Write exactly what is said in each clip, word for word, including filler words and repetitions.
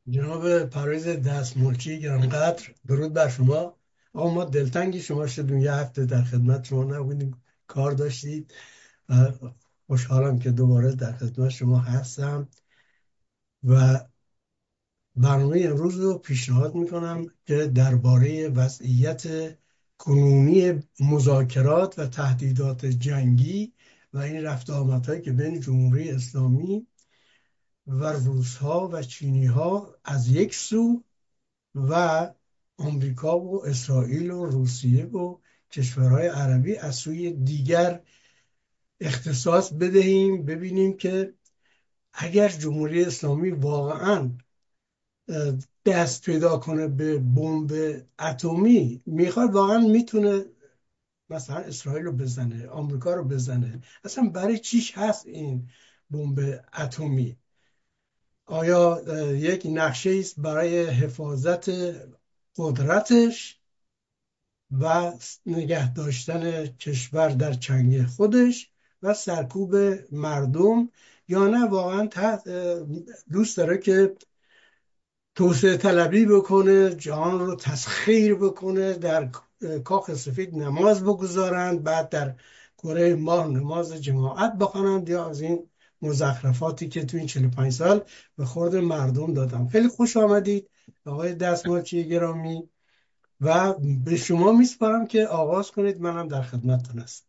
جناب پرویز دستملچی گرانقدر، درود بر شما. آقا ما دلتنگی شما شدیم، یه هفته در خدمت شما نبودیم، کار داشتید و خوشحالم که دوباره در خدمت شما هستم و برنامه امروز رو پیشنهاد میکنم که درباره وضعیت کنونی مذاکرات و تهدیدات جنگی و این رفت آمدهایی که بین جمهوری اسلامی و روس‌ها و چینی‌ها از یک سو و آمریکا و اسرائیل و روسیه و کشورهای عربی از سوی دیگر اختصاص بدهیم، ببینیم که اگر جمهوری اسلامی واقعا دست پیدا کنه به بمب اتمی، میخواد واقعا میتونه مثلا اسرائیل رو بزنه، آمریکا رو بزنه. اصلا برای چیش هست این بمب اتمی؟ آیا یک نقشه است برای حفاظت قدرتش و نگه داشتن کشور در چنگ خودش و سرکوب مردم، یا نه واقعا تحت دوست داره که توسعه طلبی بکنه، جهان رو تسخیر بکنه، در کاخ سفید نماز بگذارند، بعد در کره ماه نماز جماعت بخوانند، یا از این مزخرفاتی که تو این چهل و پنج سال به خورد مردم دادم. خیلی خوش آمدید آقای دستمالچی گرامی و به شما میسپارم که آغاز کنید، منم در خدمتتون هستم.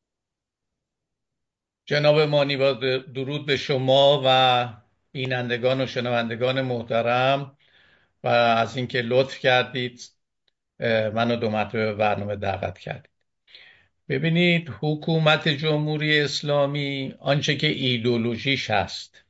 جناب مانی، با درود به شما و بینندگان و شنوندگان محترم و از اینکه لطف کردید منو دو مرتبه به برنامه دعوت کردید. ببینید، حکومت جمهوری اسلامی آنچه که ایدئولوژیش هست،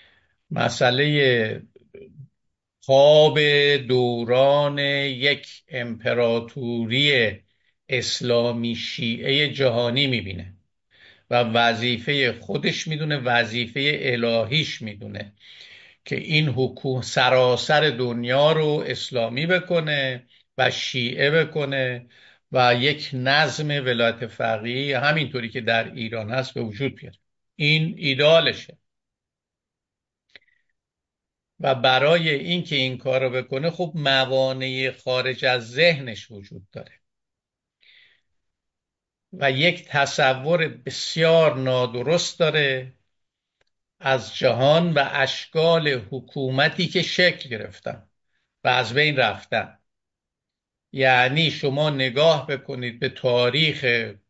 مسئله خواب دوران یک امپراتوری اسلامی شیعه جهانی میبینه و وظیفه خودش میدونه، وظیفه الهیش میدونه که این حکومت سراسر دنیا رو اسلامی بکنه و شیعه بکنه و یک نظم ولایت فقیه همینطوری که در ایران هست به وجود بیاره. این ایدالشه و برای اینکه این کار رو بکنه خب موانع خارج از ذهنش وجود داره و یک تصور بسیار نادرست داره از جهان و اشکال حکومتی که شکل گرفتن و از بین رفتن. یعنی شما نگاه بکنید به تاریخ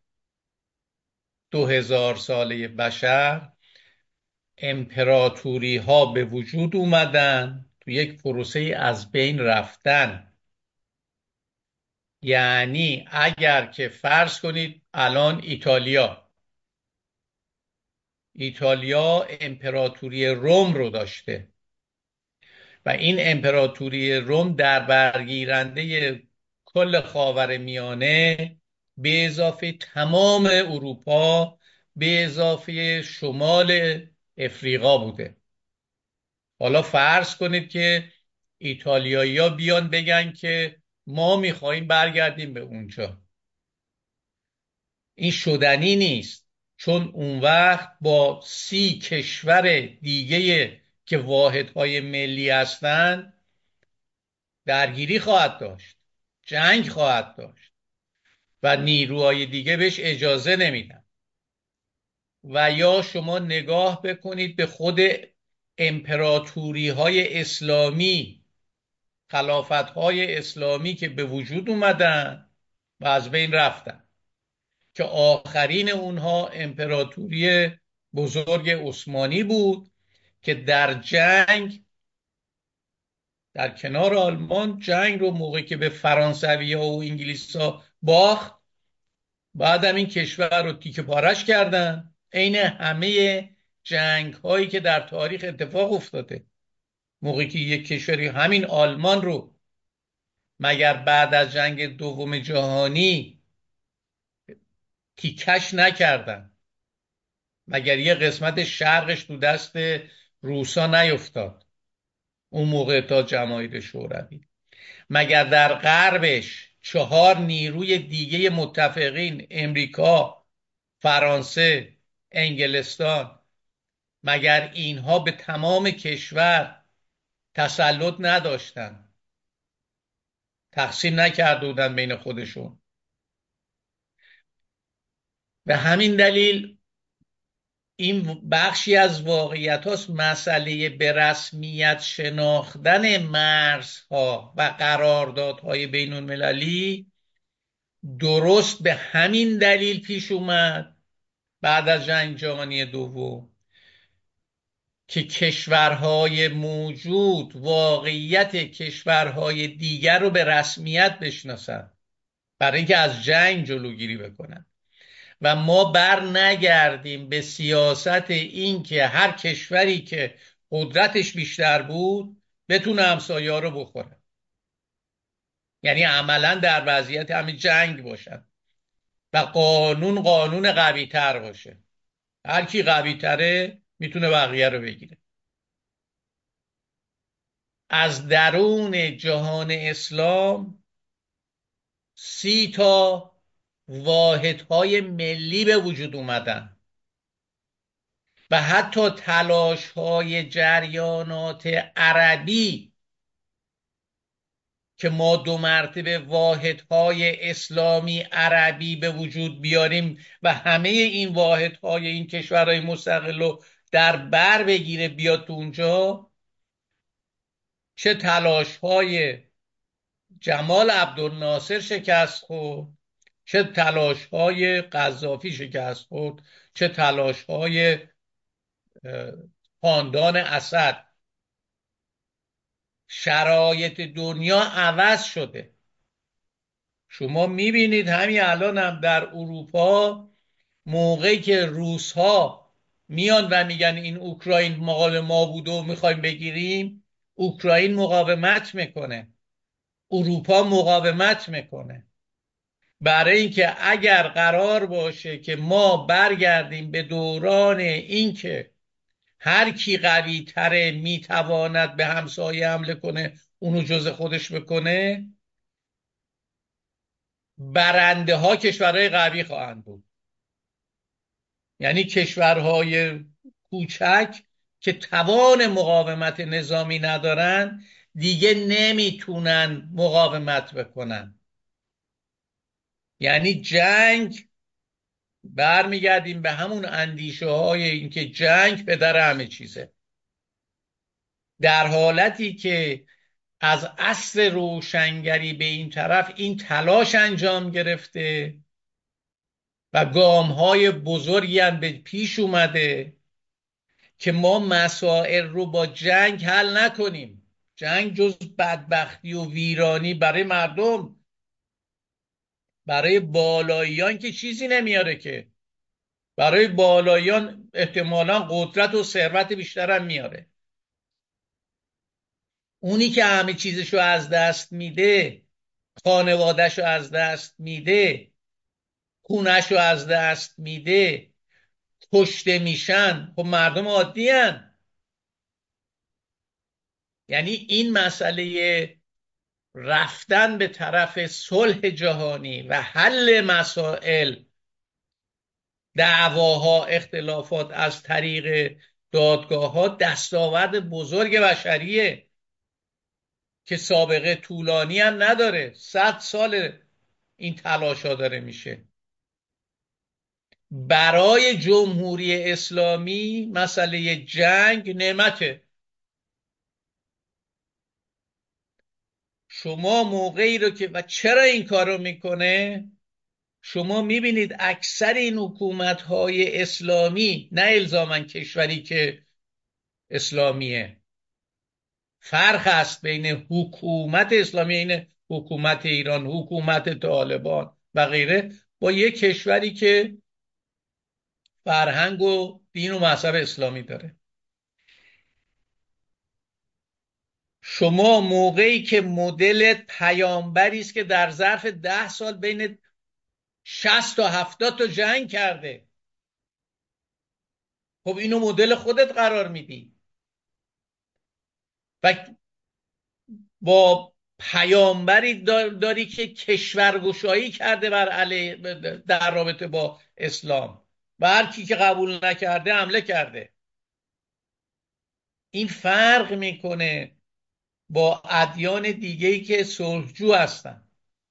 دو هزار ساله بشر، امپراتوری ها به وجود اومدن تو یک پروسه از بین رفتن. یعنی اگر که فرض کنید الان ایتالیا ایتالیا امپراتوری روم رو داشته و این امپراتوری روم در برگیرنده کل خاورمیانه به اضافه تمام اروپا به اضافه شمال افریقا بوده. حالا فرض کنید که ایتالیایی‌ها بیان بگن که ما میخواییم برگردیم به اونجا. این شدنی نیست، چون اون وقت با سی کشور دیگه که واحدهای ملی هستند درگیری خواهد داشت، جنگ خواهد داشت و نیروهای دیگه بهش اجازه نمیدن. و یا شما نگاه بکنید به خود امپراتوری های اسلامی، خلافت های اسلامی که به وجود اومدن و از بین رفتن، که آخرین اونها امپراتوری بزرگ عثمانی بود که در جنگ در کنار آلمان جنگ رو موقعی که به فرانسوی ها و انگلیس ها باخت، بعدم این کشور رو تیکه پارش کردن. عین همه جنگ هایی که در تاریخ اتفاق افتاده، موقعی که یک کشوری همین آلمان رو مگر بعد از جنگ دوم جهانی تیکش نکردن؟ مگر یه قسمت شرقش تو دست روسا نیفتاد اون موقع تا جماهیر شوروی؟ مگر در غربش چهار نیروی دیگه متفقین، امریکا، فرانسه، انگلستان، مگر اینها به تمام کشور تسلط نداشتن، تقسیم نکرده بودن بین خودشون. به همین دلیل این بخشی از واقعیت هاست. مسئله به رسمیت شناختن مرزها و قراردادهای بین المللی درست به همین دلیل پیش اومد بعد از جنگ جهانی دوم که کشورهای موجود واقعیت کشورهای دیگر رو به رسمیت بشناسن برای اینکه از جنگ جلوگیری بکنن و ما بر نگردیم به سیاست این که هر کشوری که قدرتش بیشتر بود بتونه همسایه‌ها رو بخوره، یعنی عملا در وضعیت همین جنگ باشن و قانون قانون قوی تر باشه، هر کی قوی تره میتونه بقیه رو بگیره. از درون جهان اسلام سی تا واحدهای ملی به وجود اومدن و حتی تلاش های جریانات عربی که ما دو مرتبه واحدهای اسلامی عربی به وجود بیاریم و همه این واحدهای این کشورهای مستقل رو در بر بگیره بیاد تو اونجا، چه تلاش های جمال عبدالناصر شکست خورد، چه تلاش های قذافی شکست خورد، چه تلاش های خاندان اسد. شرایط دنیا عوض شده. شما میبینید همین الان هم در اروپا موقعی که روس ها میان و میگن این اوکراین مال ما بوده و میخوایم بگیریم، اوکراین مقاومت میکنه، اروپا مقاومت میکنه، برای اینکه اگر قرار باشه که ما برگردیم به دوران اینکه هر کی قوی تره میتواند به همسایه حمله کنه اونو جز خودش بکنه، برنده ها کشورهای قوی خواهند بود. یعنی کشورهای کوچک که توان مقاومت نظامی ندارن دیگه نمیتونن مقاومت بکنن. یعنی جنگ، برمیگردیم به همون اندیشه های اینکه جنگ پدر همه چیزه. در حالتی که از عصر روشنگری به این طرف این تلاش انجام گرفته و گام های بزرگی هم به پیش اومده که ما مسائل رو با جنگ حل نکنیم. جنگ جز بدبختی و ویرانی برای مردم، برای بالاییان که چیزی نمیاره، که برای بالاییان احتمالا قدرت و ثروت بیشتر هم میاره. اونی که همه چیزشو از دست میده، خانوادهشو از دست میده، خونهشو از دست میده، کشته میشن، خب مردم عادی هن. یعنی این مسئله رفتن به طرف صلح جهانی و حل مسائل، دعواها، اختلافات از طریق دادگاه ها دستاورد بزرگ بشریه که سابقه طولانی هم نداره. صد سال این تلاش ها داره میشه. برای جمهوری اسلامی مسئله جنگ نعمته. شما موقعی رو که و چرا این کار رو میکنه، شما میبینید اکثر این حکومت‌های اسلامی، نه الزاماً کشوری که اسلامیه، فرق هست بین حکومت اسلامی، این حکومت ایران، حکومت طالبان و غیره، با یک کشوری که فرهنگ و دین و مذهب اسلامی داره. شما موقعی که مدل پیامبری است که در ظرف ده سال بین شصت تا هفتاد تا جنگ کرده، خب اینو مدل خودت قرار میدی و با پیامبری داری که کشورگشایی کرده بر علیه در رابطه با اسلام و هر کی که قبول نکرده حمله کرده. این فرق میکنه با ادیان دیگه‌ای که صلحجو هستن.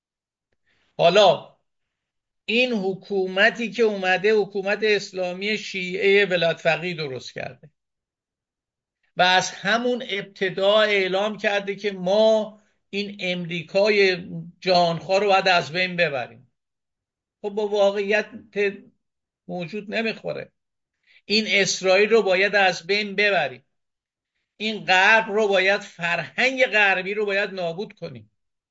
حالا این حکومتی که اومده حکومت اسلامی شیعه ولایت فقیه درست کرده و از همون ابتدا اعلام کرده که ما این امریکای جهانخوار رو باید از بین ببریم. خب با واقعیت موجود نمیخوره. این اسرائیل رو باید از بین ببریم، این غرب رو باید، فرهنگ غربی رو باید نابود کنیم.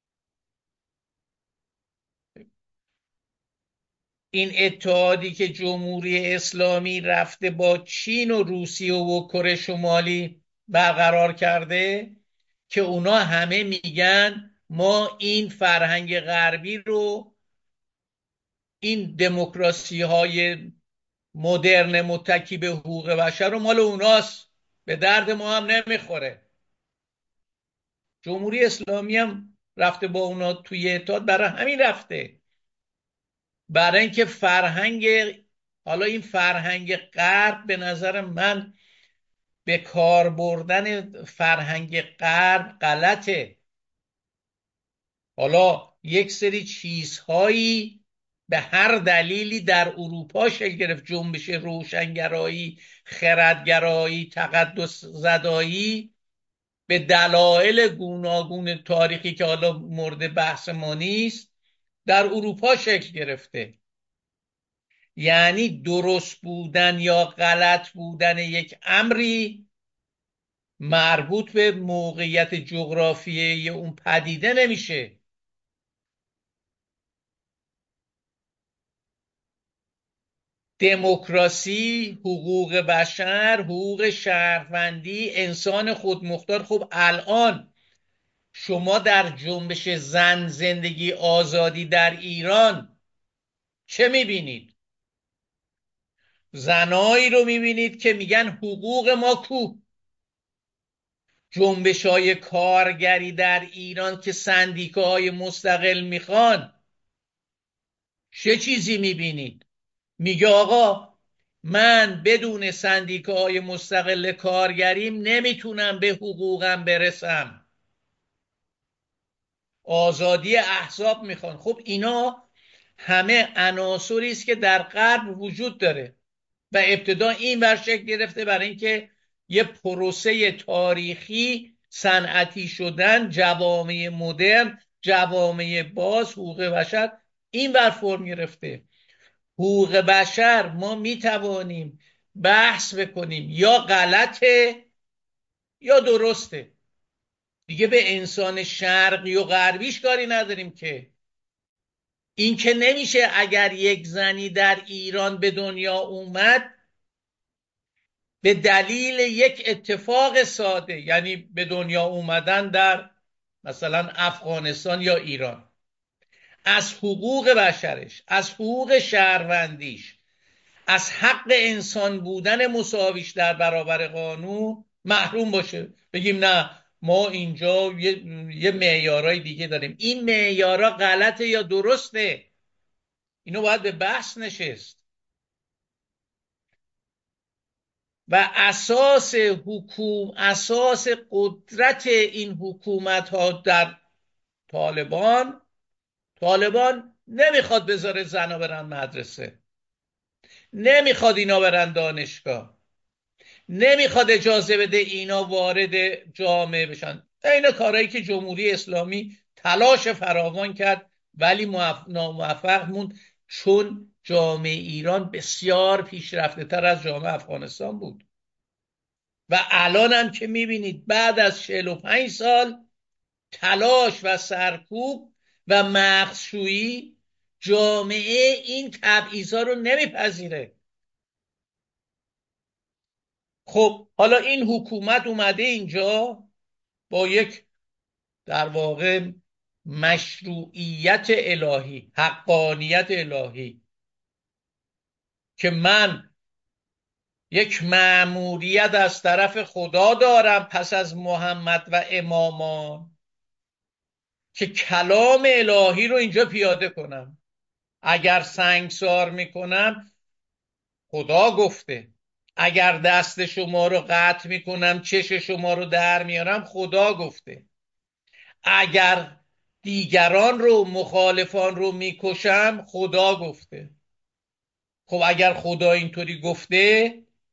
این اتحادی که جمهوری اسلامی رفته با چین و روسیه و کره شمالی برقرار کرده که اونا همه میگن ما این فرهنگ غربی رو، این دموکراسی های مدرن متکی به حقوق بشر رو مال اوناست، به درد ما هم نمیخوره. جمهوری اسلامی هم رفته با اونا توی اتحاد برای همین رفته، برای اینکه فرهنگ، حالا این فرهنگ غرب به نظر من به کار بردن فرهنگ غرب غلطه. حالا یک سری چیزهایی به هر دلیلی در اروپا شکل گرفت، جنبش روشنگرایی، خردگرایی، تقدس زدایی، به دلایل گوناگون تاریخی که حالا مورد بحث ما نیست در اروپا شکل گرفته. یعنی درست بودن یا غلط بودن یک امری مربوط به موقعیت جغرافیایی اون پدیده نمیشه. دموکراسی، حقوق بشر، حقوق شهروندی، انسان خودمختار. خب الان شما در جنبش زن، زندگی، آزادی در ایران چه میبینید؟ زنایی رو میبینید که میگن حقوق ما کو. جنبش های کارگری در ایران که سندیکاهای مستقل میخوان، چه چیزی میبینید؟ میگه آقا من بدون سندیکاهای مستقل کارگریم نمیتونم به حقوقم برسم. آزادی احزاب میخوان. خب اینا همه عناصری است که در غرب وجود داره و ابتدا این ور شکل گرفته برای اینکه یه پروسه تاریخی صنعتی شدن، جوامع مدرن، جوامع باز، حقوق بشر این ور فرم گرفته. حقوق بشر ما میتوانیم بحث بکنیم یا غلطه یا درسته، دیگه به انسان شرقی و غربیش کاری نداریم. که این که نمیشه اگر یک زنی در ایران به دنیا اومد به دلیل یک اتفاق ساده، یعنی به دنیا اومدن در مثلا افغانستان یا ایران، از حقوق بشرش، از حقوق شهروندیش، از حق انسان بودن مساویش در برابر قانون محروم باشه. بگیم نه ما اینجا یه, یه معیارای دیگه داریم. این معیارا غلطه یا درسته؟ اینو باید به بحث نشست. و اساس حکوم اساس قدرت این حکومت ها در طالبان، طالبان نمیخواد بذاره زنا برن مدرسه، نمیخواد اینا برن دانشگاه، نمیخواد اجازه بده اینا وارد جامعه بشن. اینا کارهایی که جمهوری اسلامی تلاش فراوان کرد ولی ناموفق موند، چون جامعه ایران بسیار پیشرفته تر از جامعه افغانستان بود. و الان هم که میبینید بعد از چهل و پنج سال تلاش و سرکوب و مغزشویی، جامعه این تبعیضا رو نمیپذیره. خب حالا این حکومت اومده اینجا با یک در واقع مشروعیت الهی، حقانیت الهی، که من یک مأموریت از طرف خدا دارم پس از محمد و امامان که کلام الهی رو اینجا پیاده کنم. اگر سنگسار میکنم خدا گفته، اگر دست شما رو قطع میکنم چش شما رو در میارم خدا گفته. اگر دیگران رو مخالفان رو میکشم خدا گفته. خب اگر خدا اینطوری گفته،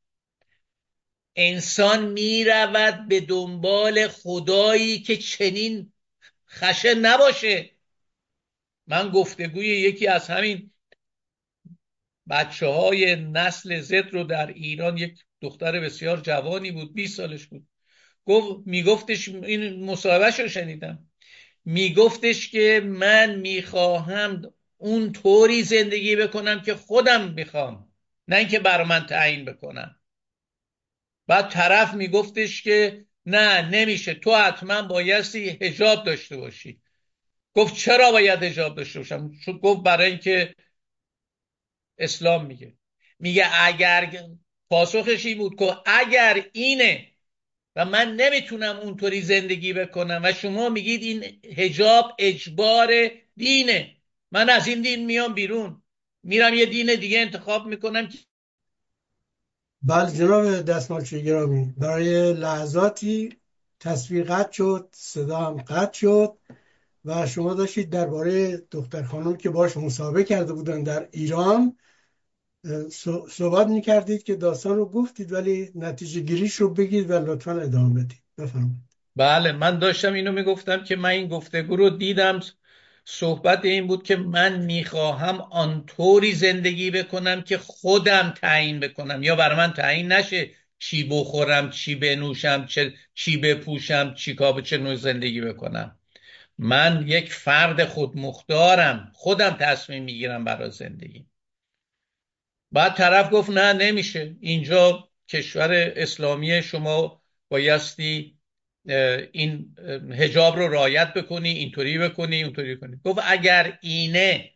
انسان میرود به دنبال خدایی که چنین خشن نباشه. من گفتگوی یکی از همین بچه های نسل زد رو در ایران، یک دختر بسیار جوانی بود، بیست سالش بود، گفت میگفتش، این مصاحبهش رو شنیدم، میگفتش که من میخواهم اون طوری زندگی بکنم که خودم میخوام، نه اینکه برا من تعیین بکنم. بعد طرف میگفتش که نه نمیشه، تو حتما بایستی حجاب داشته باشی. گفت چرا باید حجاب داشته باشم؟ گفت برای اینکه اسلام میگه. میگه اگر، پاسخش این بود که اگر اینه و من نمیتونم اونطوری زندگی بکنم و شما میگید این حجاب اجبار دینه، من از این دین میام بیرون، میرم یه دین دیگه انتخاب میکنم. بله جناب دستمالچی گرامی، برای لحظاتی تصویر قطع شد، صدا هم قطع شد و شما داشتید درباره دختر خانم که باش مصاحبه کرده بودن در ایران صحبت میکردید که داستان رو گفتید، ولی نتیجه گیریش رو بگید و لطفا ادامه بدید. بفرمایید. بله، من داشتم اینو میگفتم که من این گفتگو رو دیدم، صحبت این بود که من میخواهم آنطوری زندگی بکنم که خودم تعیین بکنم، یا بر من تعیین نشه چی بخورم، چی بنوشم، چه چی بپوشم، چی کار، چه نوع زندگی بکنم. من یک فرد خودمختارم، خودم تصمیم میگیرم برای زندگی. بعد طرف گفت نه نمیشه، اینجا کشور اسلامی، شما بایستی این حجاب رو رعایت بکنی، اینطوری بکنی، اونطوری بکنی. گفت اگر اینه،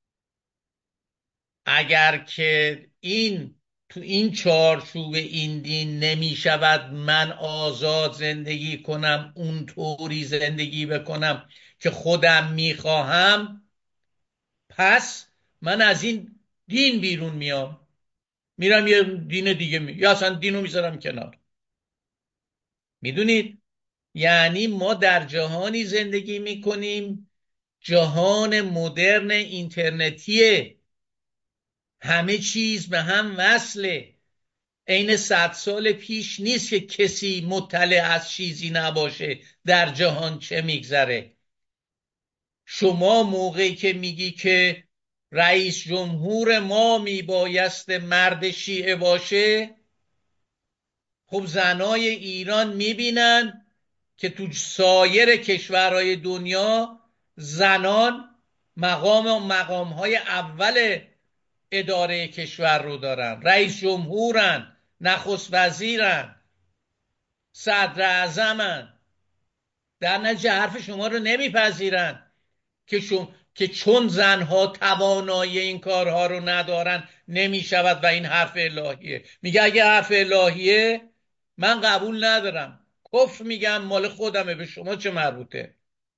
اگر که این تو این چارچوب این دین نمی شود من آزاد زندگی کنم، اونطوری زندگی بکنم که خودم میخواهم، پس من از این دین بیرون میام، میرم یه دین دیگه می... یا اصلا دینو میذارم کنار. میدونید، یعنی ما در جهانی زندگی میکنیم، جهان مدرن اینترنتیه، همه چیز به هم وصله. عین صد سال پیش نیست که کسی مطلع از چیزی نباشه در جهان چه میگذره. شما موقعی که میگی که رئیس جمهور ما میبایست مرد شیعه باشه، خب زنای ایران میبینن که تو سایر کشورهای دنیا زنان مقام و مقامهای اول اداره کشور رو دارن، رئیس جمهورن، نخست وزیرن، صدر اعظمن. در نتیجه حرف شما رو نمیپذیرن که شما که چون زنها توانایی این کارها رو ندارن نمیشود و این حرف الهیه. میگه اگه حرف الهیه من قبول ندارم، کفر میگم، مال خودمه، به شما چه مربوطه.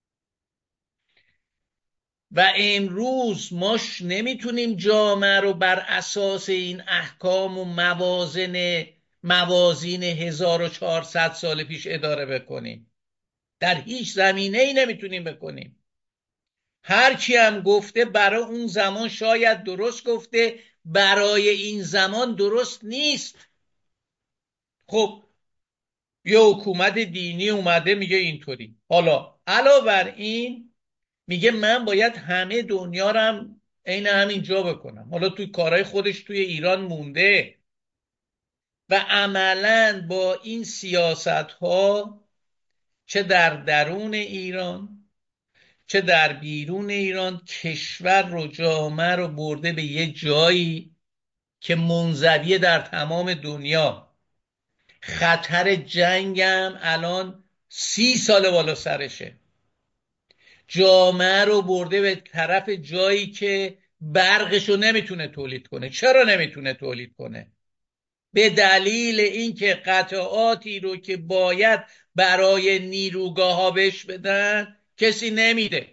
و امروز ما نمیتونیم جامعه رو بر اساس این احکام و موازن موازین هزار و چهارصد سال پیش اداره بکنیم، در هیچ زمینه ای نمیتونیم بکنیم. هر کی هم گفته برای اون زمان شاید درست گفته، برای این زمان درست نیست. خب یه حکومت دینی اومده میگه اینطوری، حالا علاوه بر این میگه من باید همه دنیا رو هم عین همین جا بکنم. حالا توی کارهای خودش توی ایران مونده و عملا با این سیاست ها، چه در درون ایران چه در بیرون ایران، کشور رو، جامعه رو برده به یه جایی که منزویه در تمام دنیا. خطر جنگم الان سی سال بالا سرشه. جامعه رو برده به طرف جایی که برقشو نمیتونه تولید کنه. چرا نمیتونه تولید کنه؟ به دلیل اینکه قطعاتی رو که باید برای نیروگاه ها بهش بدن کسی نمیده.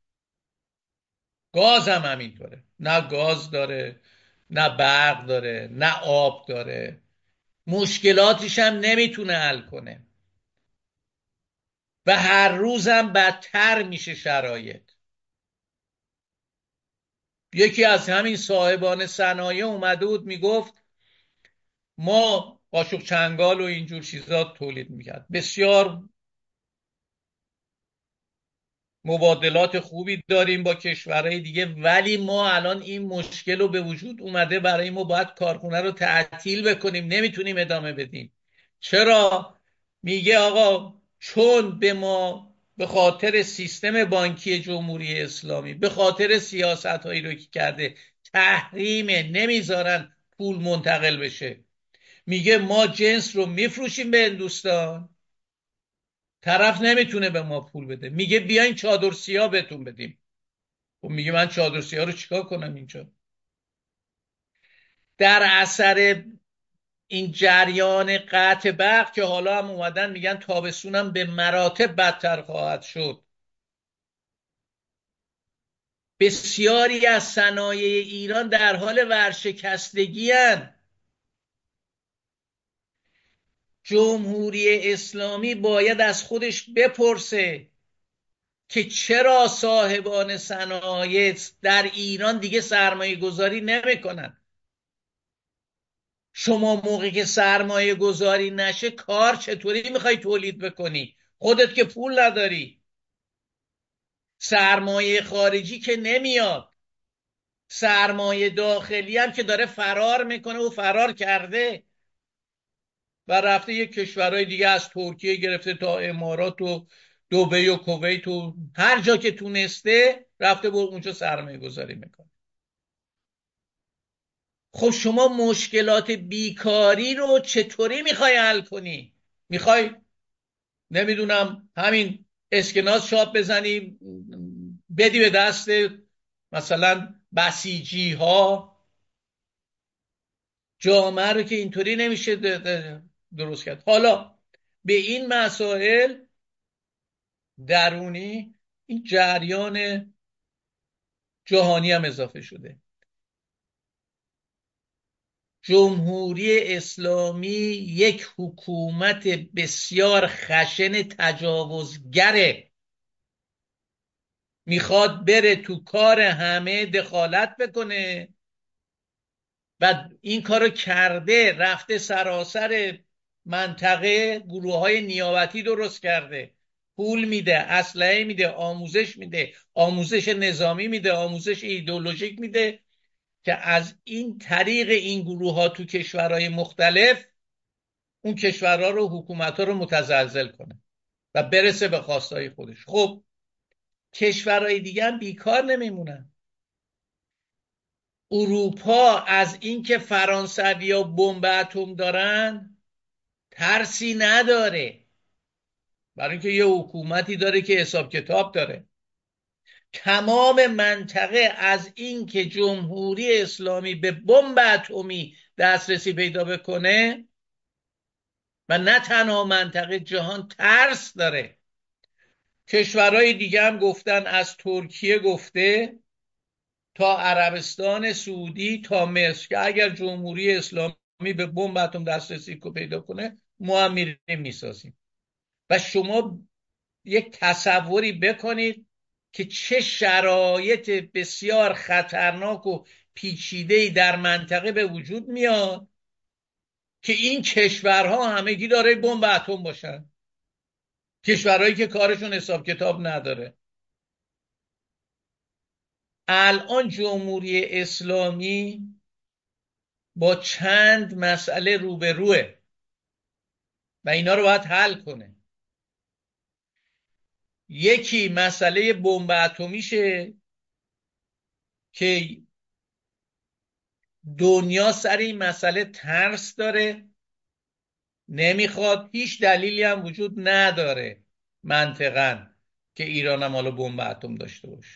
گاز هم همینطوره، نه گاز داره، نه برق داره، نه آب داره، مشکلاتش هم نمیتونه حل کنه. و هر روزم بدتر میشه شرایط. یکی از همین صاحبان صنایع اومده بود میگفت ما قاشق چنگال و اینجور چیزا تولید میکرد، بسیار مبادلات خوبی داریم با کشورهای دیگه، ولی ما الان این مشکل رو به وجود اومده برای ما باید کارخونه رو تعطیل بکنیم، نمیتونیم ادامه بدیم. چرا؟ میگه آقا چون به ما به خاطر سیستم بانکی جمهوری اسلامی، به خاطر سیاست هایی رو که کرده تحریمه، نمیذارن پول منتقل بشه. میگه ما جنس رو میفروشیم به هندوستان، طرف نمیتونه به ما پول بده، میگه بیاین چادر سیاه بهتون بدیم. و میگه من چادر سیاه رو چیکار کنم اینجا؟ در اثر این جریان قطع برق که حالا هم اومدن میگن تابستونم به مراتب بدتر خواهد شد، بسیاری از صنایع ایران در حال ورشکستگی هستند. جمهوری اسلامی باید از خودش بپرسه که چرا صاحبان صنایع در ایران دیگه سرمایه گذاری نمی کنن. شما موقعی که سرمایه گذاری نشه کار چطوری میخوای تولید بکنی؟ خودت که پول نداری، سرمایه خارجی که نمیاد، سرمایه داخلی هم که داره فرار میکنه و فرار کرده و رفته یک کشورهای دیگه، از ترکیه گرفته تا امارات و دبی و کویت و هر جا که تونسته رفته بود اونجا سرمایه گذاری میکنه. خب شما مشکلات بیکاری رو چطوری میخوای حل کنی؟ میخوای نمیدونم همین اسکناس چاپ بزنی بدی به دست مثلا بسیجی ها؟ جامعه رو که اینطوری نمیشه درست کرد. حالا به این مسائل درونی این جریان جهانی هم اضافه شده. جمهوری اسلامی یک حکومت بسیار خشن تجاوزگره، میخواد بره تو کار همه دخالت بکنه و این کارو کرده، رفته سراسر منطقه گروه های نیابتی درست کرده، پول میده، اسلحه میده، آموزش میده، آموزش نظامی میده، آموزش ایدئولوژیک میده که از این طریق این گروه ها تو کشورهای مختلف اون کشورها رو، حکومتها رو متزلزل کنه و برسه به خواستهای خودش. خب کشورهای دیگه هم بیکار نمیمونن. اروپا از اینکه فرانسویا بمب اتم دارن ترسی نداره، برای اینکه یه حکومتی داره که حساب کتاب داره. تمام منطقه از اینکه جمهوری اسلامی به بمب اتمی دسترسی پیدا بکنه و نه تنها منطقه، جهان ترس داره. کشورهای دیگه هم گفتن، از ترکیه گفته تا عربستان سعودی تا مصر که اگر جمهوری اسلامی به بمب اتم دسترسی کو پیدا کنه ما هم میریم میسازیم. و شما یک تصوری بکنید که چه شرایط بسیار خطرناک و پیچیده‌ای در منطقه به وجود میاد که این کشورها همگی داره بمب اتم باشن، کشورهایی که کارشون حساب کتاب نداره. الان جمهوری اسلامی با چند مسئله روبروه و اینا رو باید حل کنه. یکی مسئله بمب اتمیشه که دنیا سر این مسئله ترس داره، نمیخواد، هیچ دلیلی هم وجود نداره منطقاً که ایران هم حالا بمب اتم داشته باشه.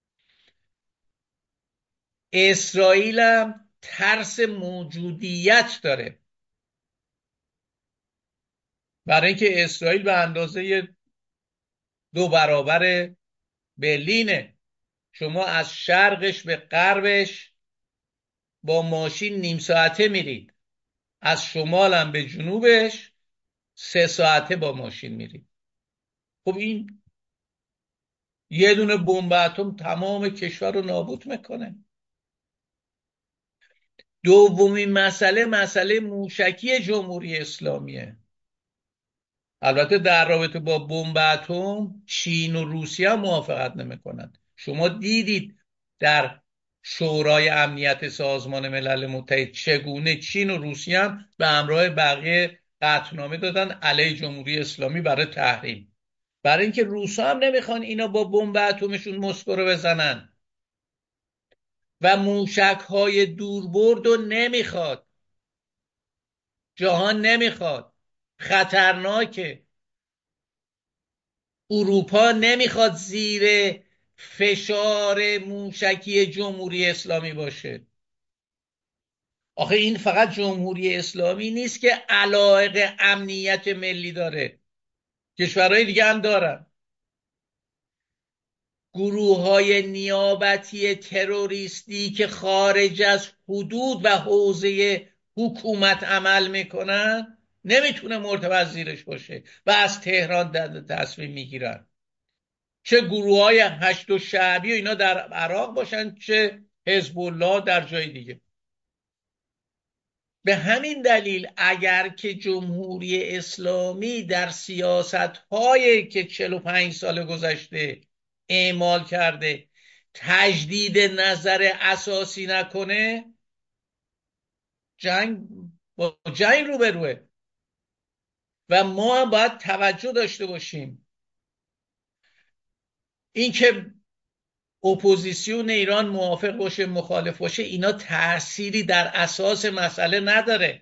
اسرائیل هم ترس موجودیت داره، برای اینکه اسرائیل به اندازه دو برابر برلینه. شما از شرقش به غربش با ماشین نیم ساعته میرید، از شمالم به جنوبش سه ساعته با ماشین میرید. خب این یه دونه بمب اتم تمام کشور رو نابود میکنه. دومین مسئله مسئله موشکی جمهوری اسلامیه. البته در رابطه با بمب اتم چین و روسیه هم موافقت نمیکنند. شما دیدید در شورای امنیت سازمان ملل متحد چگونه چین و روسیه هم به همراه بقیه قطعنامه دادن علیه جمهوری اسلامی برای تحریم. برای اینکه روسا هم نمیخوان اینا با بمب اتمشون مسکو رو بزنن و موشک های دوربرد رو نمیخواد. جهان نمیخواد، خطرناکه. اروپا نمیخواد زیر فشار موشکی جمهوری اسلامی باشه. آخه این فقط جمهوری اسلامی نیست که علاقه امنیت ملی داره، کشورهای دیگه هم دارن. گروه های نیابتی تروریستی که خارج از حدود و حوزه حکومت عمل میکنن نمیتونه مرتبط زیرش باشه و از تهران تصمیم میگیرن. چه گروه های هشت و شعبی و اینا در عراق باشن، چه حزب الله در جای دیگه. به همین دلیل اگر که جمهوری اسلامی در سیاست هایی که چهل و پنج سال گذشته اعمال کرده تجدید نظر اساسی نکنه، جنگ با جنگ روبروه. و ما هم باید توجه داشته باشیم اینکه اپوزیسیون ایران موافق باشه مخالف باشه اینا تأثیری در اساس مسئله نداره.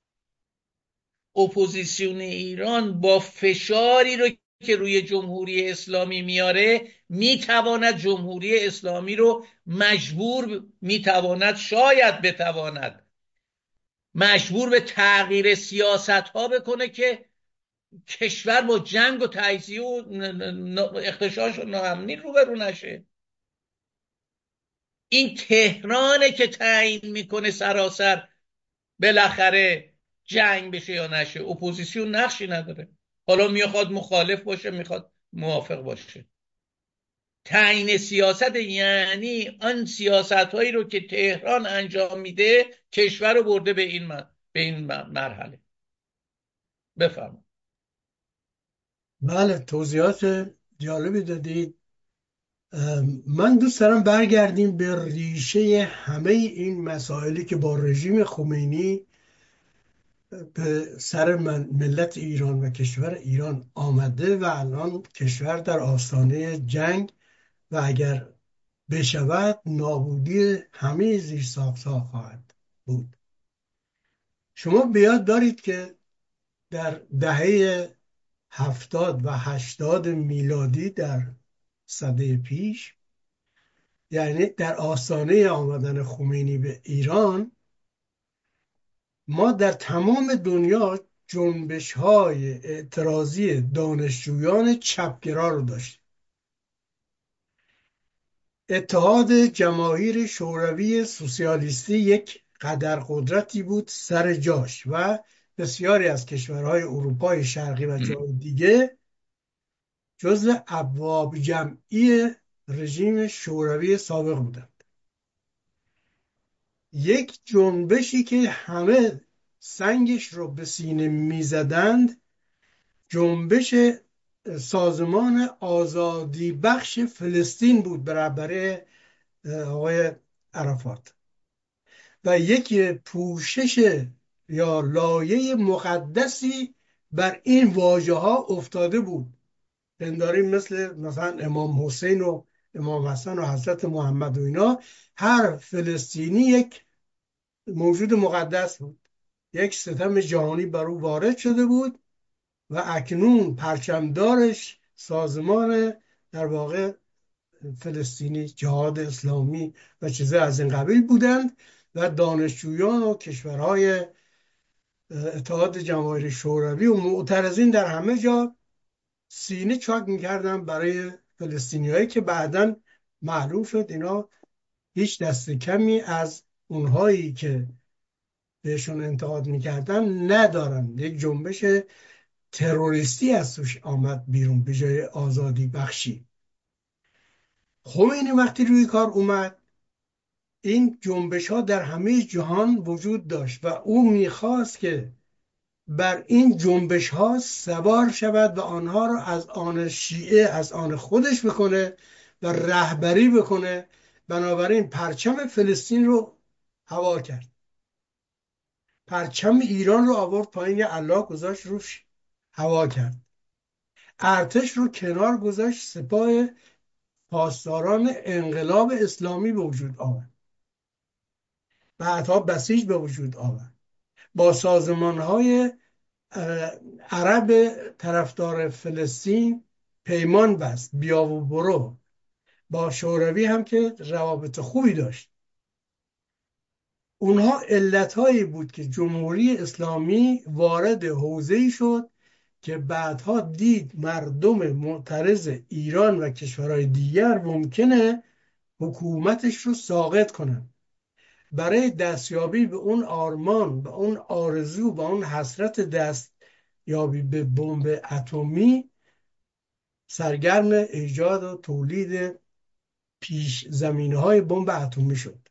اپوزیسیون ایران با فشاری رو که روی جمهوری اسلامی میاره میتواند جمهوری اسلامی رو مجبور میتواند شاید بتواند مجبور به تغییر سیاست ها بکنه که کشور با جنگ و تجزیه و اغتشاش و ناامنی روبرو نشه. این تهرانه که تعیین میکنه سراسر بالاخره جنگ بشه یا نشه. اپوزیسیون نقشی نداره، حالا میخواد مخالف باشه میخواد موافق باشه. تعیین سیاست یعنی آن سیاست هایی رو که تهران انجام میده کشور رو برده به این من. به این مرحله. بفرمایید. بله، توضیحات جالبی دادید. من دوست دارم برگردیم به ریشه همه این مسائلی که با رژیم خمینی به سر من ملت ایران و کشور ایران آمده و الان کشور در آستانه جنگ و اگر بشود نابودی همه زیرساختها خواهد بود. شما بیاد دارید که در دهه هفتاد و هشتاد میلادی در سده پیش، یعنی در آستانه آمدن خمینی به ایران، ما در تمام دنیا جنبش های اعتراضی دانشجویان چپگرا رو داشتیم. اتحاد جماهیر شوروی سوسیالیستی یک قدرقدرتی بود سر جاش و بسیاری از کشورهای اروپای شرقی و جای دیگه جزو ابواب جمعی رژیم شوروی سابق بودند. یک جنبشی که همه سنگش رو به سینه میزدند جنبش سازمان آزادی بخش فلسطین بود به رهبری آقای عرفات و یک پوشش یا لایه مقدسی بر این واژه ها افتاده بود. پنداریم مثل مثلا امام حسین و امام حسن و حضرت محمد و اینا، هر فلسطینی یک موجود مقدس بود، یک ستم جهانی بر او وارد شده بود و اکنون پرچمدارش سازمان در واقع فلسطینی، جهاد اسلامی و چیزای از این قبیل بودند و دانشجویان و کشورهای اتحاد جماهیر شوروی و معترضین در همه جا سینه چاک میکردن برای فلسطینیایی که بعداً معلوم شد اینا هیچ دست کمی از اونهایی که بهشون انتقاد میکردن ندارن. یک جنبش تروریستی از توش آمد بیرون به جای آزادی بخشی. خمینی وقتی روی کار اومد، این جنبش ها در همه جهان وجود داشت و او میخواست که بر این جنبش ها سوار شود و آنها رو از آن شیعه از آن خودش بکنه و رهبری بکنه. بنابراین پرچم فلسطین رو هوا کرد، پرچم ایران رو آورد پایین، یه الله گذاشت روش، هوا کرد. ارتش رو کنار گذاشت، سپاه پاسداران انقلاب اسلامی به وجود آورد، بعدها بسیج به وجود آورد، با سازمان های عرب طرفدار فلسطین پیمان بست، بیا و برو. با شوروی هم که روابط خوبی داشت. اونها علتهایی بود که جمهوری اسلامی وارد حوزه‌ای شد که بعدها دید مردم معترض ایران و کشورهای دیگر ممکنه حکومتش رو ساقط کنن. برای دستیابی به اون آرمان، به اون آرزو، به اون حسرت دستیابی به بمب اتمی سرگرم ایجاد و تولید پیش زمینه های بمب اتمی شد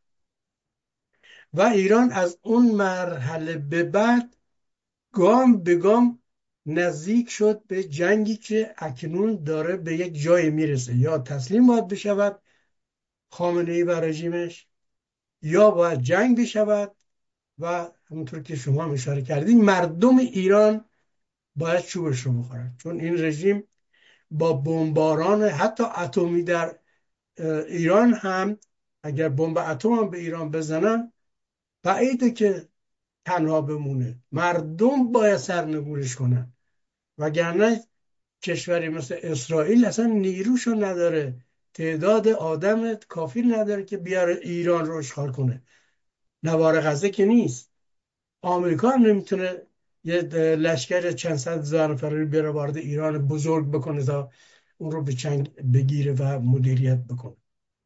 و ایران از اون مرحله به بعد گام به گام نزدیک شد به جنگی که اکنون داره به یک جای میرسه. یا تسلیم باید بشود خامنه ای و رژیمش، یا باید جنگ بشود و همونطور که شما هم اشاره کردید مردم ایران باید چوبش رو بخورن، چون این رژیم با بمباران حتی اتمی در ایران هم، اگر بمب اتم هم به ایران بزنن بعیده که تنها بمونه، مردم باید سرنگونش کنن. وگرنه کشوری مثل اسرائیل اصلا نیروشو نداره، تعداد آدم کافی نداره که بیاره ایران رو اشغال کنه. نوار غزه که نیست، آمریکا هم نمیتونه یه لشکر چند صد هزار نفره بیاره وارد ایران بزرگ بکنه تا اون رو به چنگ بگیره و مدیریت بکنه.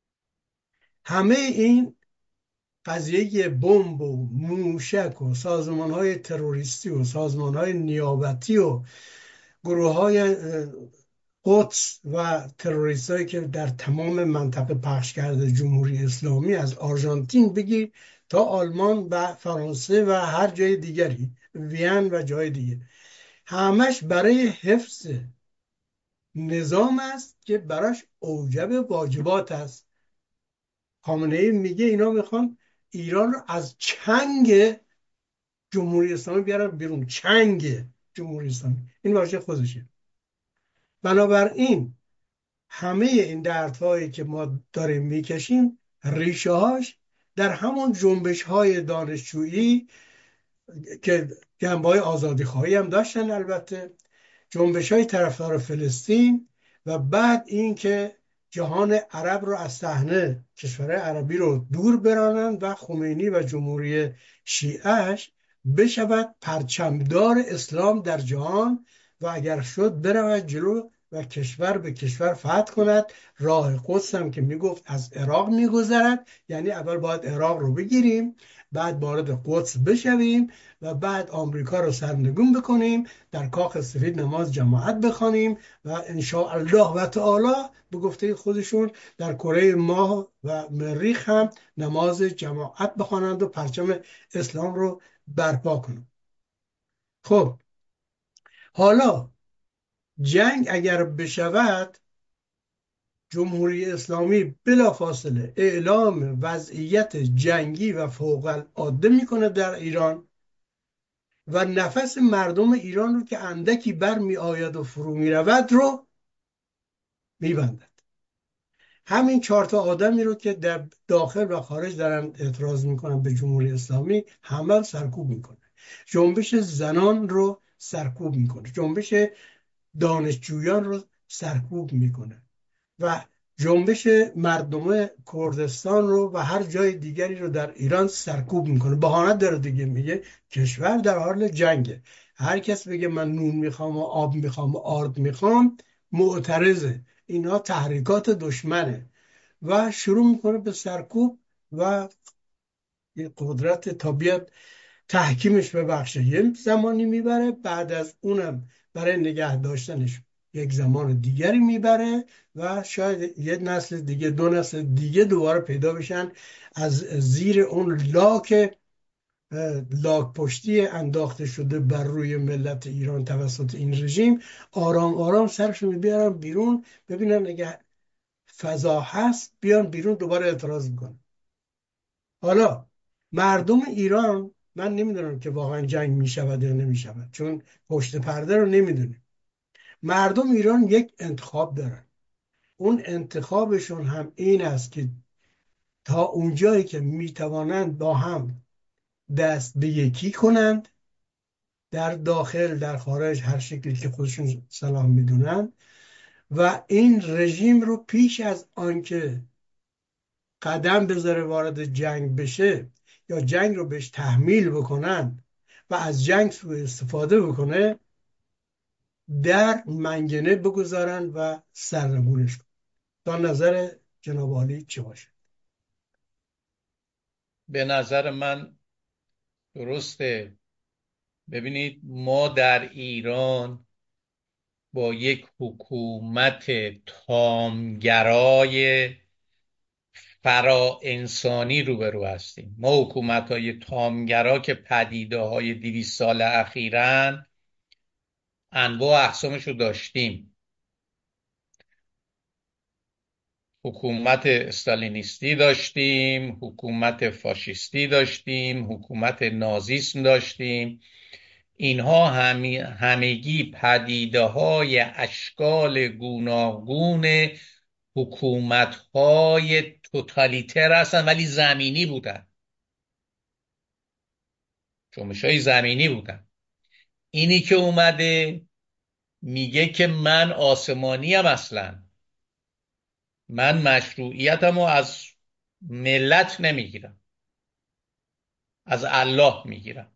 همه این قضیه بمب و موشک و سازمان های تروریستی و سازمان های نیابتی و گروه های قدس و تروریست هایی که در تمام منطقه پخش کرده جمهوری اسلامی، از آرژانتین بگیر تا آلمان و فرانسه و هر جای دیگری، وین و جای دیگه، همش برای حفظ نظام است که براش اوجب واجبات است. خامنه ای میگه اینا میخوان ایران رو از چنگ جمهوری اسلامی بیارن بیرون. چنگ جمهوری اسلامی، این واژه خودشه. بنابراین همه این دردهایی که ما داریم میکشیم ریشه هاش در همون جنبش های دانشجویی که جنبه های آزادی خواهی هم داشتن، البته جنبش های طرفدار فلسطین، و بعد این که جهان عرب رو از صحنه کشورهای عربی رو دور برانند و خمینی و جمهوری شیعهش بشود پرچمدار اسلام در جهان و اگر شد برود جلو و کشور به کشور فتح کند. راه قدس هم که میگفت از عراق میگذرد، یعنی اول باید عراق رو بگیریم، بعد وارد قدس بشویم و بعد آمریکا رو سرنگون بکنیم، در کاخ سفید نماز جماعت بخوانیم و ان شاء الله و تعالی به گفته خودشون در کره ماه و مریخ هم نماز جماعت بخوانند و پرچم اسلام رو برپا کنند. خب حالا جنگ اگر بشود، جمهوری اسلامی بلافاصله اعلام وضعیت جنگی و فوق العاده میکنه در ایران و نفس مردم ایران رو که اندکی بر می آید و فرو می رود رو می بندد. همین چهار تا آدمی رو که در داخل و خارج دارن اعتراض میکنن به جمهوری اسلامی همه سرکوب میکنه. جنبش زنان رو سرکوب میکنه، جنبش دانشجویان رو سرکوب میکنه و جنبش مردم کردستان رو و هر جای دیگری رو در ایران سرکوب میکنه. بهانه داره دیگه، میگه کشور در حال جنگه، هر کس بگه من نون میخوام و آب میخوام و آرد میخوام معترضه، اینا تحریکات دشمنه و شروع میکنه به سرکوب و یه قدرت طبیعت تحکیمش ببخشه. یه زمانی میبره، بعد از اونم برای نگه داشتنش یک زمان دیگری میبره و شاید یک نسل دیگه، دو نسل دیگه دوباره پیدا بشن از زیر اون لاک لاک پشتی انداخته شده بر روی ملت ایران توسط این رژیم، آرام آرام سرشون بیارن بیرون، ببینن اگه فضا هست بیان بیرون دوباره اعتراض میکنن. حالا مردم ایران، من نمیدونم که واقعا جنگ میشود یا نمیشود، چون پشت پرده رو نمیدونیم. مردم ایران یک انتخاب دارن، اون انتخابشون هم این است که تا اونجایی که میتوانند با هم دست به یکی کنند، در داخل در خارج هر شکلی که خودشون صلاح میدونن، و این رژیم رو پیش از آنکه قدم بذاره وارد جنگ بشه یا جنگ رو بهش تحمیل بکنن و از جنگ سوء استفاده بکنه، در منگنه بگذارن و سرنگونش کنن. تا نظر جناب عالی چه باشه؟ به نظر من درسته. ببینید ما در ایران با یک حکومت تامگرای فرا انسانی روبرو هستیم. ما حکومت های تامگرا که پدیده های دویست سال اخیرن انواع اقسامش رو داشتیم. حکومت استالینیستی داشتیم، حکومت فاشیستی داشتیم، حکومت نازیسم داشتیم. اینها همی همگی پدیده های اشکال گوناگون حکومت های توتالیتر هستن، ولی زمینی بودن، جنبش های زمینی بودن. اینی که اومده میگه که من آسمانی ام، اصلا من مشروعیتم رو از ملت نمیگیرم، از الله میگیرم.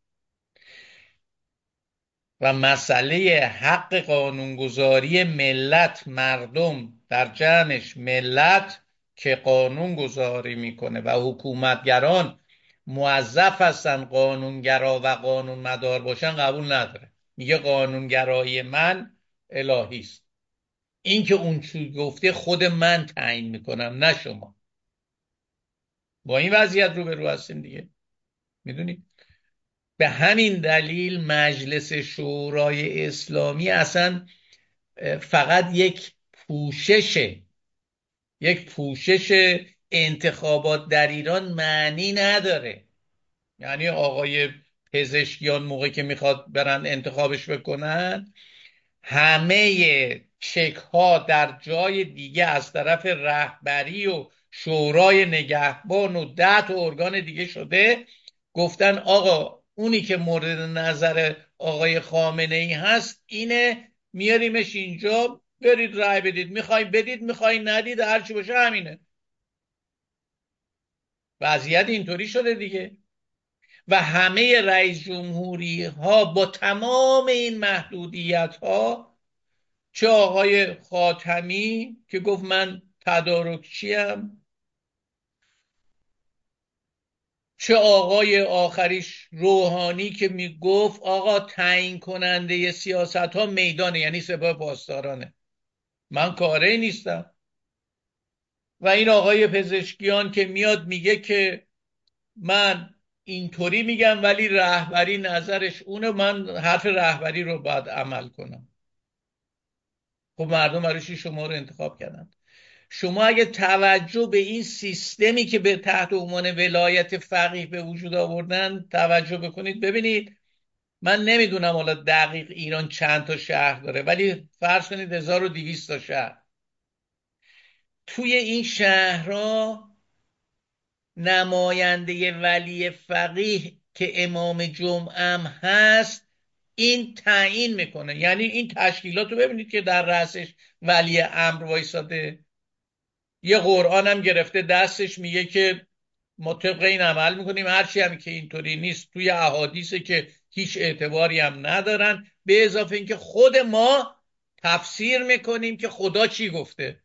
و مسئله حق قانونگذاری ملت، مردم در جمعش ملت که قانون گذاری میکنه و حکومتگران موظف هستن قانونگرا و قانون مدار باشن، قبول نداره. میگه قانونگرایی من الهی است. این که اون چی گفته خود من تعیین میکنم نه شما. با این وضعیت رو به رو هستیم دیگه. میدونید به همین دلیل مجلس شورای اسلامی اصلا فقط یک پوششه، یک پوشش انتخابات در ایران معنی نداره. یعنی آقای پزشکیان موقع که میخواد برن انتخابش بکنن، همه چک ها در جای دیگه از طرف رهبری و شورای نگهبان و ده تا ارگان دیگه شده، گفتن آقا اونی که مورد نظر آقای خامنه ای هست اینه، میاریمش اینجا، برید رای بدید، میخواین بدید میخواین ندید، هرچی باشه همینه. وضعیت اینطوری شده دیگه. و همه رئیس جمهوری ها با تمام این محدودیت ها، چه آقای خاتمی که گفت من تدارکچیم، چه آقای آخریش روحانی که میگفت آقا تعیین کننده سیاست ها میدانه، یعنی سپاه پاسدارانه، من کاری نیستم. و این آقای پزشکیان که میاد میگه که من اینطوری میگم ولی رهبری نظرش اونه، من حرف رهبری رو باید عمل کنم. خب مردم برای چی شما رو انتخاب کردن؟ شما اگه توجه به این سیستمی که به تحت عنوان ولایت فقیه به وجود آوردن توجه بکنید، ببینید من نمیدونم حالا دقیق ایران چند تا شهر داره، ولی فرض کنید هزار و دویست تا شهر. توی این شهرها نماینده ولی فقیه که امام جمعه هم هست این تعیین میکنه. یعنی این تشکیلات رو ببینید که در رأسش ولی امر وایساده، یه قرآن هم گرفته دستش، میگه که ما طبق این عمل میکنیم، هرچی هم که اینطوری نیست توی احادیث که هیچ اعتباری هم ندارن، به اضافه اینکه خود ما تفسیر میکنیم که خدا چی گفته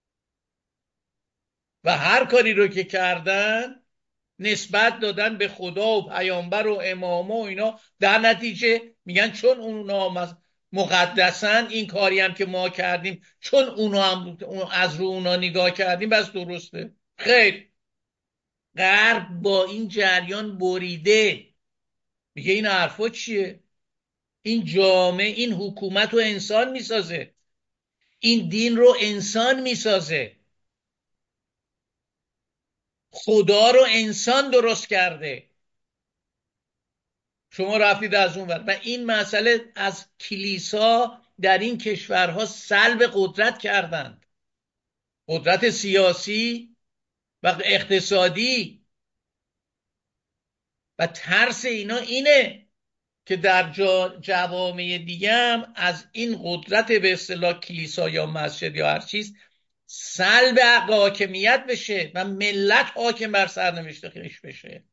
و هر کاری رو که کردن نسبت دادن به خدا و پیامبر و اماما و اینا، در نتیجه میگن چون اونا مقدسن، این کاری هم که ما کردیم چون اونا هم از رو اونا نگاه کردیم بس درسته. خیر، غرب با این جریان بریده، میگه این حرفا چیه؟ این جامعه، این حکومت رو انسان میسازه، این دین رو انسان میسازه، خدا رو انسان درست کرده. شما رفتید از اون ور و این مسئله از کلیسا در این کشورها سلب قدرت کردند، قدرت سیاسی و اقتصادی. و ترس اینا اینه که در جوامع دیگه هم از این قدرت به اصطلاح کلیسا یا مسجد یا هر چیز سلب حاکمیت بشه و ملت حاکم بر سرنوشت خویش بشه.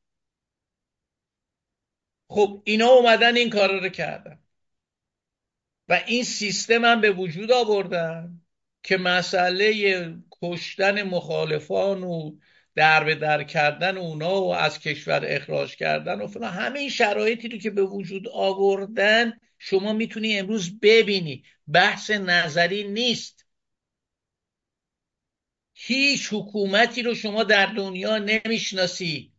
خب اینا اومدن این کارا رو کردن و این سیستم هم به وجود آوردن که مسئله کشتن مخالفان و در به در کردن اونا و از کشور اخراج کردن و فلان، همه این شرایطی رو که به وجود آوردن شما میتونی امروز ببینی، بحث نظری نیست. هیچ حکومتی رو شما در دنیا نمیشناسی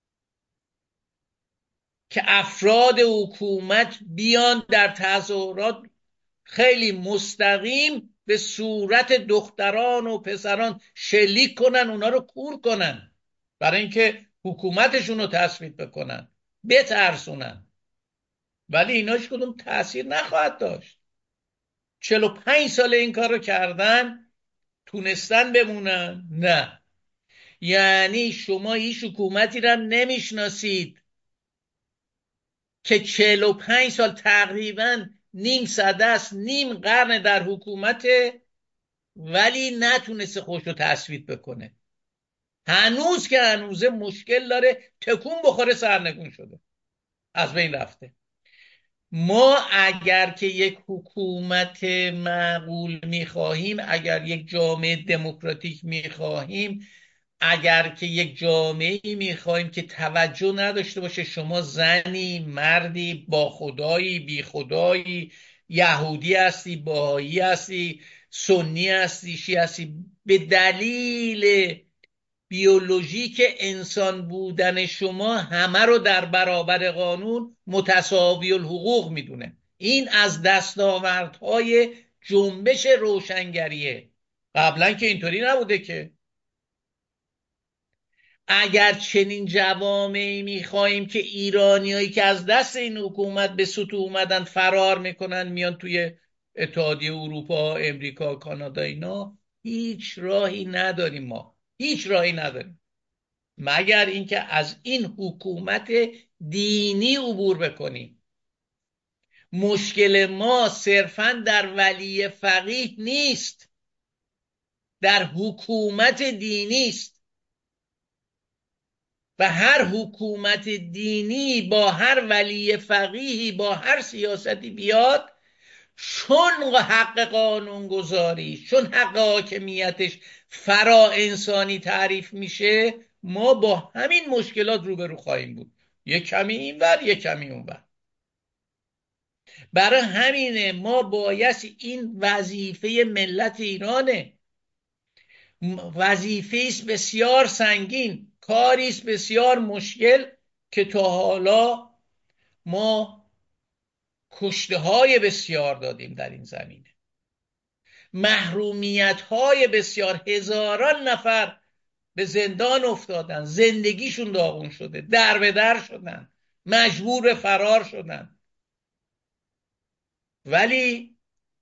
که افراد حکومت بیان در تظاهرات خیلی مستقیم به صورت دختران و پسران شلیک کنن، اونا رو کور کنن برای اینکه حکومتشون رو تثبیت بکنن، بترسونن. ولی اینا هیچ کدوم تأثیر نخواهد داشت. چهل و پنج سال این کار رو کردن، تونستن بمونن؟ نه. یعنی شما هیچ حکومتی رو نمیشناسید که چهل و پنج سال تقریبا نیم صده است، نیم قرن در حکومت، ولی نتونسته خودش رو تثبیت بکنه. هنوز که هنوزه مشکل داره، تکون بخوره سرنگون شده، از بین رفته. ما اگر که یک حکومت معقول میخواهیم، اگر یک جامعه دموکراتیک میخواهیم، اگر که یک جامعه میخواهیم که توجه نداشته باشه شما زنی، مردی، با خدایی، بی خدایی، یهودی هستی، بهایی هستی، سنی هستی، شیعه هستی، به دلیل بیولوژیک انسان بودن شما همه رو در برابر قانون متساوی الحقوق میدونه. این از دستاوردهای جنبش روشنگریه. قبلا که اینطوری نبوده که. اگر چنین جوامعی میخواهیم که ایرانیایی که از دست این حکومت به سطوح اومدن فرار میکنن میان توی اتحادیه اروپا، امریکا، کانادا، اینا، هیچ راهی نداریم، ما هیچ راهی نداریم مگر اینکه از این حکومت دینی عبور بکنیم. مشکل ما صرفا در ولی فقیه نیست، در حکومت دینی است. و هر حکومت دینی با هر ولی فقیهی با هر سیاستی بیاد، چون حق قانون گذاری، چون حق حاکمیتش فرا انسانی تعریف میشه، ما با همین مشکلات روبرو خواهیم بود، یک کمی اینور یک کمی اونور. برای همینه ما باید، این وظیفه ملت ایرانه، وظیفه است بسیار سنگین، کاری است بسیار مشکل که تا حالا ما کشته های بسیار دادیم در این زمینه، محرومیت های بسیار، هزاران نفر به زندان افتادن، زندگیشون داغون شده، در به در شدن، مجبور فرار شدن. ولی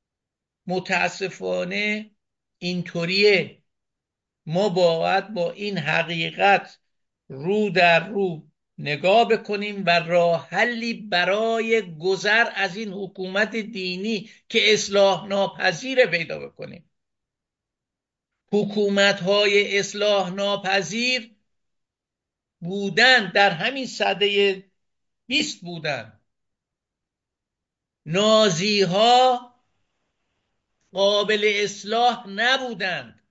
متاسفانه اینطوریه. ما باید با این حقیقت رو در رو نگاه بکنیم و راه حلی برای گذر از این حکومت دینی که اصلاح ناپذیر پیدا بکنیم. حکومت‌های اصلاح ناپذیر بودن، در همین سده بیست بودن. نازیها قابل اصلاح نبودند.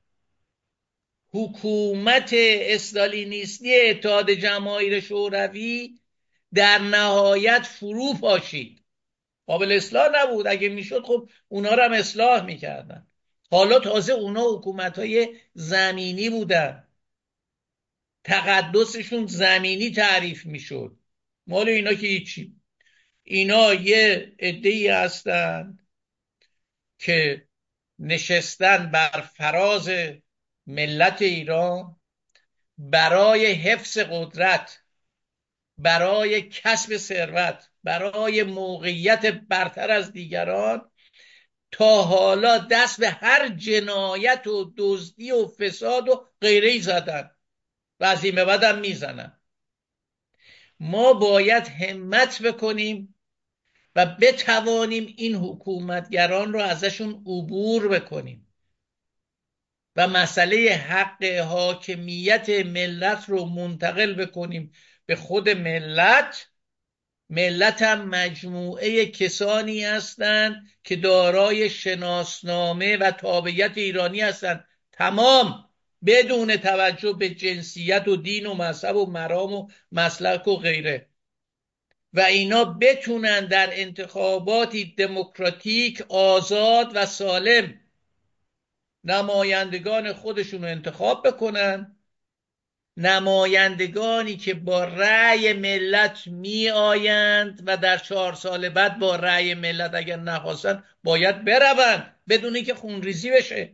حکومت استالینیستی اتحاد جماهیر شوروی در نهایت فرو پاشید. قابل اصلاح نبود. اگه میشد خب اونا رو هم اصلاح میکردن. حالا تازه اونا حکومت‌های زمینی بودن، تقدسشون زمینی تعریف میشد. مال اینا که هیچی. اینا یه عده‌ای هستن که نشستن بر فراز ملت ایران برای حفظ قدرت، برای کسب ثروت، برای موقعیت برتر از دیگران، تا حالا دست به هر جنایت و دزدی و فساد و غیره زدن و از این به بعدم میزنن. ما باید همت بکنیم و بتوانیم این حکومتگران رو ازشون عبور بکنیم و مسئله حق حاکمیت ملت رو منتقل بکنیم به خود ملت. ملت هم مجموعه کسانی هستند که دارای شناسنامه و تابعیت ایرانی هستند، تمام، بدون توجه به جنسیت و دین و مذهب و مرام و مسلک و غیره. و اینا بتونن در انتخاباتی دموکراتیک، آزاد و سالم نمایندگان خودشون رو انتخاب بکنن، نمایندگانی که با رأی ملت می آیند و در چهار سال بعد با رأی ملت اگر نخواستن باید بروند بدون اینکه خونریزی بشه.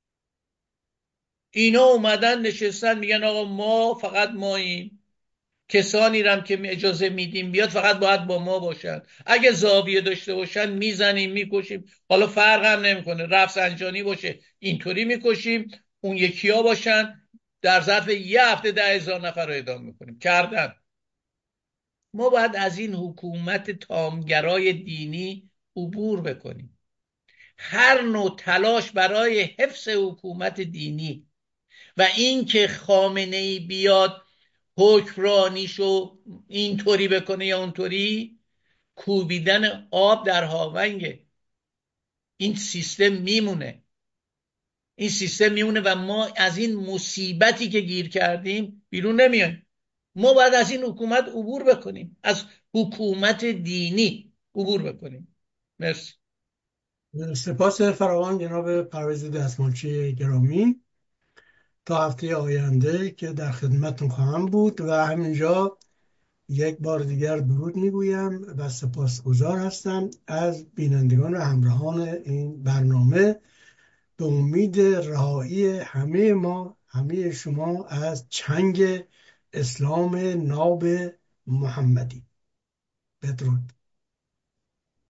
اینا اومدن نشستن میگن آقا ما فقط ماییم، کسانی رم که اجازه میدیم بیاد فقط باید با ما باشن، اگه زاویه داشته باشن میزنیم میکشیم، حالا فرق هم نمیکنه، رفسنجانی باشه اینطوری میکشیم، اون یکی ها باشن در ظرف یه هفته ده هزار نفر رو اعدام میکنیم. کردن. ما باید از این حکومت تامگرای دینی عبور بکنیم. هر نوع تلاش برای حفظ حکومت دینی و این که خامنه ای بیاد حکمرانیشو اینطوری بکنه یا اونطوری، کوبیدن آب در هاونگه. این سیستم میمونه، این سیستم میمونه و ما از این مصیبتی که گیر کردیم بیرون نمیایم. ما باید از این حکومت عبور بکنیم، از حکومت دینی عبور بکنیم. مرسی. سپاس فراوان جناب پرویز دستمالچی گرامی. تا هفته آینده که در خدمتتون خواهم بود و همینجا یک بار دیگر درود میگویم و سپاسگزار هستم از بینندگان و همراهان این برنامه، به امید رهایی همه ما، همه شما از چنگ اسلام ناب محمدی. بدرود.